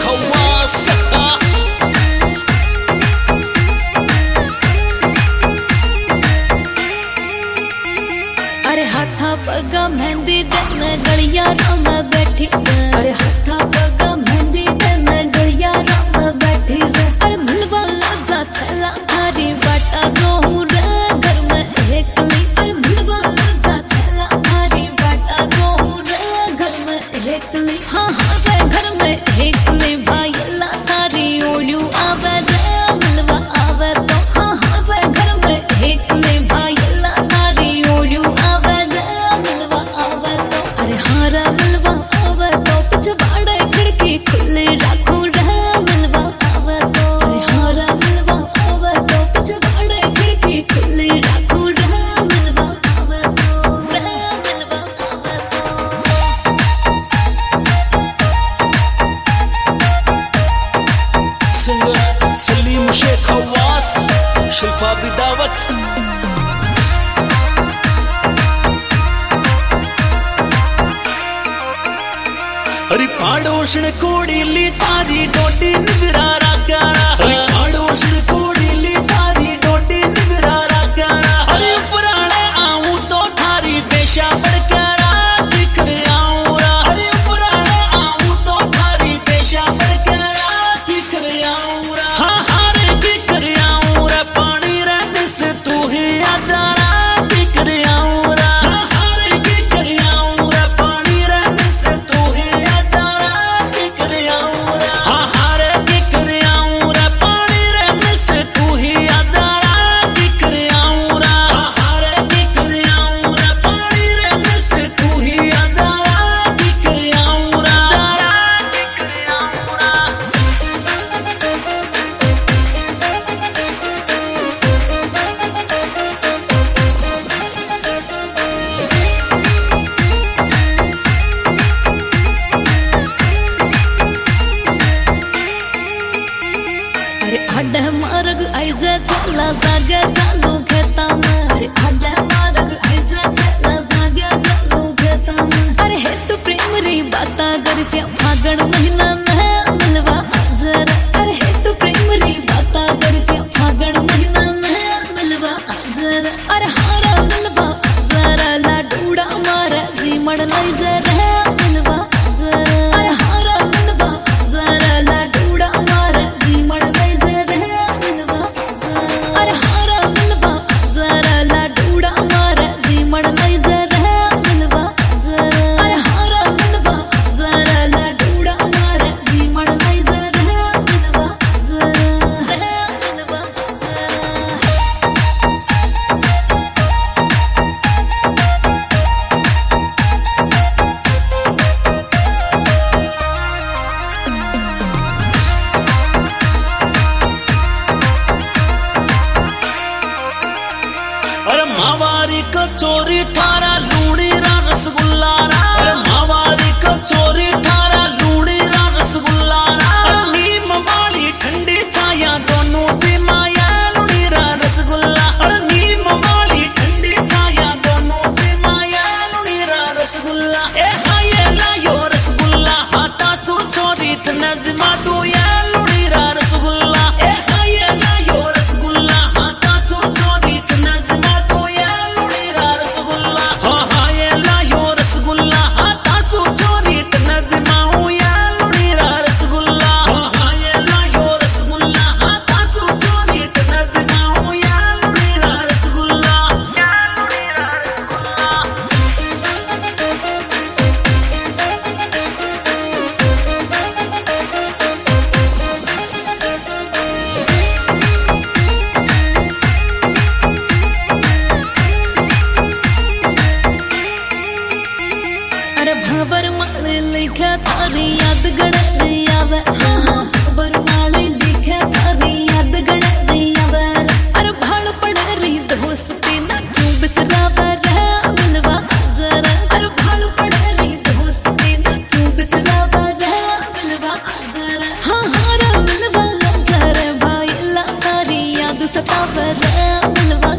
खवास। अरे हाथा पगा मेहंदी देन गलिया राम बैठी, अरे हाथा पगा मेहंदी देन गलिया राम बैठी रे। अरे मिलवा लाजा छला थारी बाटा दो रे घर में एकली। अरे मिलवा लाजा छला थारी बाटा दो रे घर में एकली। हाँ हाँ रे घर में एकली भाई ला थारी ओलू आवे रे मिलवा आवे तो। हाँ हाँ रे घर में एकली भाई ला थारी ओलू आवे रे मिलवा आवे तो। अरे हाँ रे मिलवा आवे तो पिछवाड़े खिड़की खुली रखो रे मिलवा आवे तो। अरे हाँ रे मिलवा आवे तो पिछवाड़े खिड़की खुली रखो रे मिलवा आवे तो रे मिलवा आवे तो। सिंगर सलीम शेख खवास, शिल्पा बिदावत। अरे पाड़ोशन कोड़ी ली तारी डोडी निगरा रागारा। अरे पाड़ोशन कोड़ी ली तारी डोडी निगरा रागारा। अरे पुराने आऊं तो थारी पेशा बड़कारा दिकर आऊंरा। अरे पुराने आऊं तो थारी पेशा बड़कारा दिकर आऊंरा। हाँ हाँ रे दिकर आऊंरा पानी रहने से तू ही आजारा दिकर आऊंरा। हाँ हाँ रे दिकर आऊंरा पानी रहने से तू ही आजारा दिकर आऊंरा। हाँ हाँ रे दिकर आऊंरा पानी रहने से तू ही आजारा दिकर आऊंरा। हाँ हाँ रे दिकर आऊंरा पानी रहने से तू ही आजारा दिकर आऊंरा। दिकर आऊंरा। अरे हड्डे मार्ग आइजे चला जागे चालू खेता में। अरे हड्डे मार्ग आइजे चला जागे चालू खेता में। अरे हे तू प्रेम री बाता करसिया फागण महीना में मिलवा आजर। अरे हे तू प्रेम री बाता करसिया फागण महीना में मिलवा आजर। अरे हारा मिलवा आजर लाडूड़ा मारे जी मड़ लई जे रे मिलवा आजर। अरे हारा मिलवा आजर लाडूड़ा मारे जी मड़ लई जे रे मिलवा आजर। अरे हारा मिलवा आजर लाडूड़ा मारे जी मड़ लई जे रे मिलवा आजर। अरे हारा मिलवा आजर लाडूड़ा मारे जी मड़ लई जे रे मिलवा आजर रे मिलवा आजर। अरे मावारी कचोरी थारा लूणी रा रसगुल्ला रा। अरे मावारी कचोरी थारा लूणी रा रसगुल्ला रा। अरे नीम वाली ठंडी छाया दोनों जी माया लूणी रा रसगुल्ला। अरे नीम वाली ठंडी छाया दोनों जी माया लूणी रा रसगुल्ला। ए हाय लायो रसगुल्ला हाथा सु चोरी नजमा दो या लूणी रा रसगुल्ला। ए हाय लायो रसगुल्ला हाथा सु चोरी नजमा दो या लूणी रा रसगुल्ला। हाँ हाँ ये लायो रसगुल्ला हाथा सु चोरी नजमा या लूणी रा रसगुल्ला। हाँ हाँ ये लायो रसगुल्ला हाथा सु चोरी नजमा या लूणी रा रसगुल्ला। या लूणी रा रसगुल्ला। अरे भवर माली लिखे थारी याद गड़े आवे। हाँ हाँ भवर माली लिखे थारी याद गड़े आवे। अरे भाड़ पड़े री दोस्ती ना क्यों बिसरावे रे मिलवा आजर। अरे भाड़ पड़े री दोस्ती ना क्यों बिसरावे रे मिलवा आजर। हाँ हाँ रे मिलवा आजर भाई ला थारी याद सतावे रे मिलवा